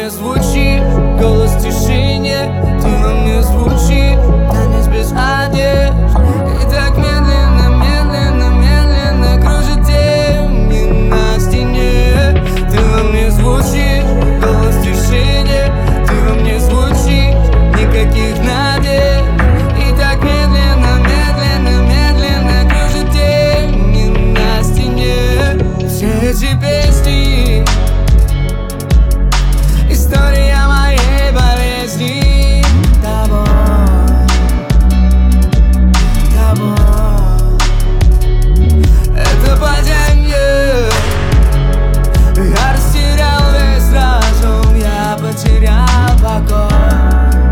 мне звучишь, голос в тишине. Ты во мне звучишь, танец без одежд. И так медленно, медленно, медленно кружит тени на стене. Ты во мне звучишь, голос в тишине. Ты во мне звучишь, никаких надежд. И так медленно, медленно, медленно кружит тени на стене. Все эти песни — история моей болезни. Тобой, тобой. Это падение. Я растерял весь разум, я потерял покой.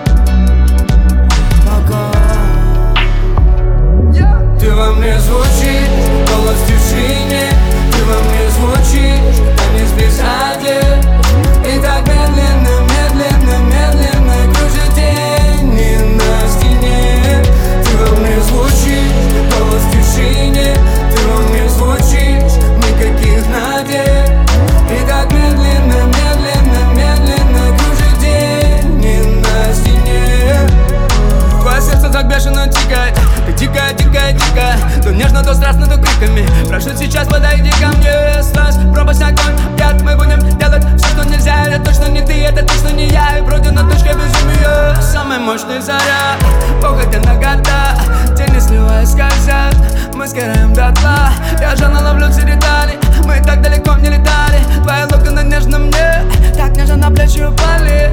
Ты во мне звучишь, голос в тишине. Ты во мне звучишь, танец без одежд. И так медленно, медленно, медленно кружит тени на стене. Ты во мне звучишь, голос в тишине. Ты во мне звучишь, никаких надежд. И так медленно, медленно, медленно кружит тени на стене. Твое сердце так бешено тикает, ты дикая, дикая, дикая. То нежно, то страстно, то криками. Прошу, сейчас подойди ко мне. Слазь, пропасть огонь, яд. Мы будем делать все, что нельзя. Это точно не ты, это точно не я. И вроде на точке безумия. Самый мощный заряд, походя на года. Тени сливаясь скользят, мы сгораем дотла. Я жадно ловлю все детали, мы так далеко не летали. Твои локоны нежно мне, так нежно на плечи упали.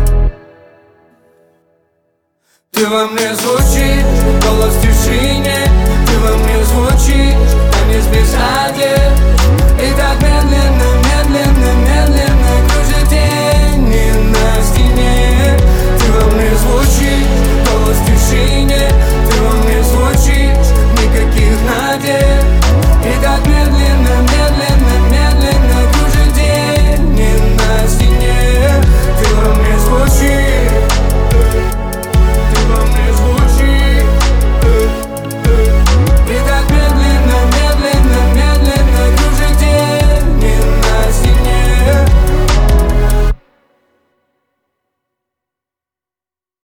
Ты во мне звучишь, голос в тишине. Ты во мне звучишь, танец без одежд.